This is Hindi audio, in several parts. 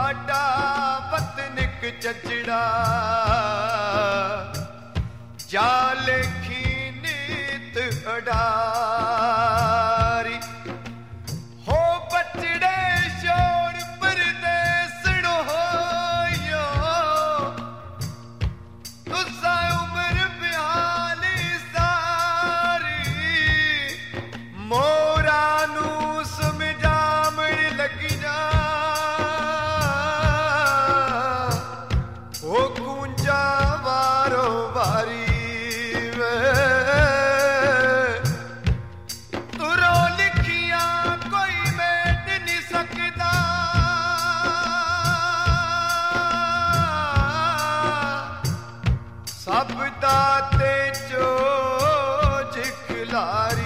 साडा वतनिक चचड़ा जा लेखी नीत अडारी हो बचड़े शोर परदेसड़ो होयो तुसा उम्र बिहाली सारी मोरा नू समझामण लगी जा ओ कुंजा वारो वारी तुरो लिखिया कोई मेट नहीं सकता सब दाते चोज खिलारी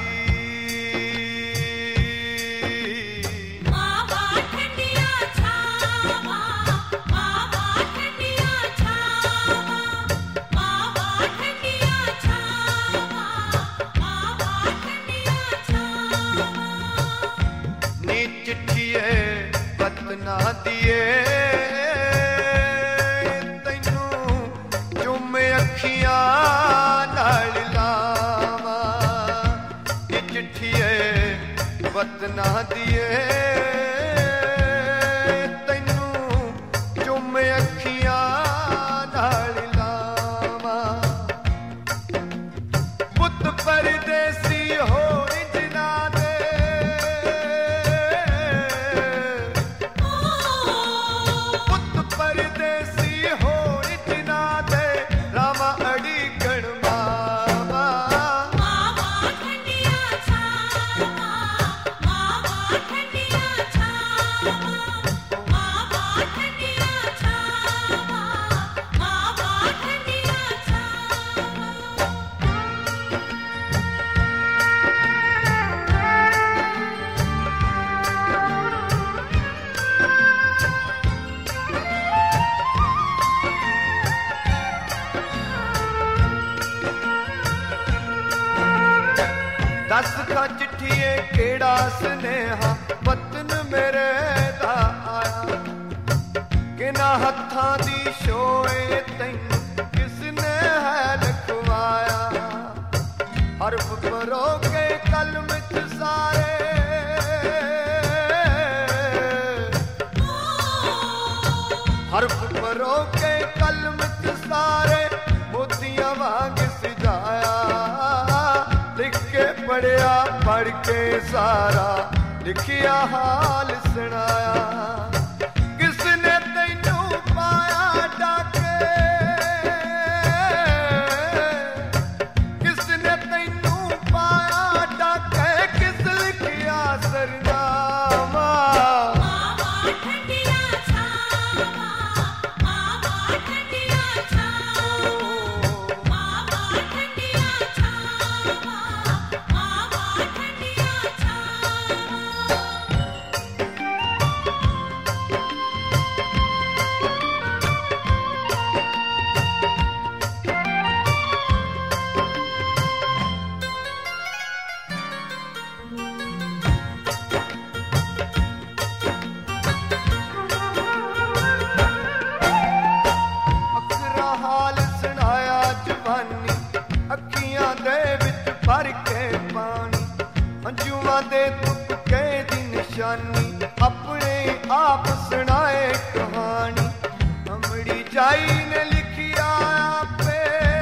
ना दिए तैनू चुम अखियां नाल लावा ये चिट्ठिए वत ना दिए तैनू चुम अखियां नाल लावा पुत परदेसी हो इजना दे परदेसी हो इतना दे रामा अड़ी गण मामा मामा ठंडिया छावा मामा ठंडिया छावा मामा ठंडिया छावा मामा ठंडिया दस का चिट्ठिए केड़ा स्नेहा वतन मेरे दा आया किना हत्थां दी शोए तैनू किसने है लिखवाया हरफ परो के कलम च सारे हरफ परो के कलम च सारे मोतियां वांग सजाया लिख के पढ़िया पढ़ के सारा लिखिया हाल सुनाया किसने तैनू पाया डाके किसने तैनू पाया डाके किस लिखिया सरनामा मामा ठंडिया छावा मामा ठंडिया छावा मामा ठंडिया छावा मामा ठंडिया अखरा हाल सुनाया जवानी अखियां दे विच भर के पानी हंजुआं दे तुपके दी निशानी अपने आप सुनाए कहानी अमड़ी जाई ने लिखिया पे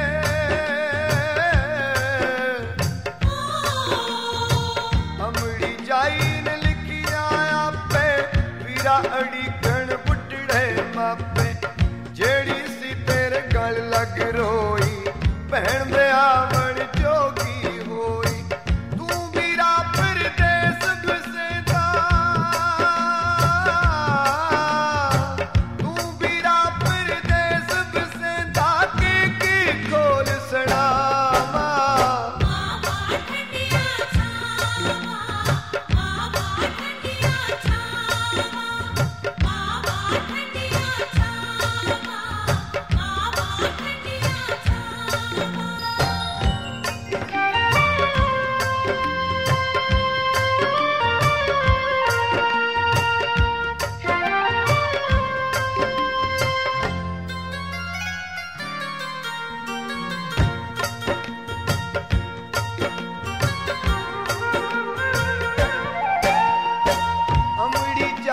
अमड़ी जाई ने लिखिया पे वीरा अड़ी गण बुढ़ड़े मापे जेड़ी सी तेरे गल लग रोई भैन दे आवण जोगी होई तू वीरा परदेस गुसेदा तू वीरा परदेस गुसेदा की खोल सड़ावा मामा ठंडिया छावा मामा ठंडिया छावा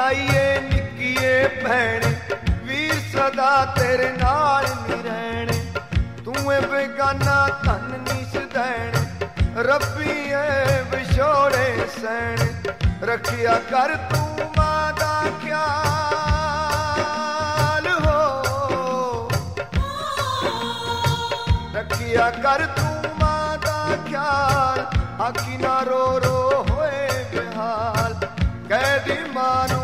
ਤਾਈਏ ਨਿੱਕੀਏ ਭੈਣੇ ਵੀਰ ਸਦਾ ਤੇਰੇ ਨਾਲ ਨਹੀਂ ਰਹਿਣੇ ਤੂੰ ਏ ਬੇਗਾਨਾ ਧਨ ਨਹੀਂ ਸਦੈਣ ਰੱਬੀ ਏ ਵਿਛੋੜੇ ਸੈਣ ਰੱਖਿਆ ਕਰ ਤੂੰ ਮਾਂ ਦਾ ਖਿਆਲ ਹੋ ਰੱਖਿਆ ਕਰ ਤੂੰ ਮਾਂ ਦਾ ਖਿਆਲ ਆਖੀ ਨਾ ਰੋ ਰੋ ਹੋਏ ਬਿਹਾਲ ਕਹਿ ਦੀ ਮਾਂ ਨੂੰ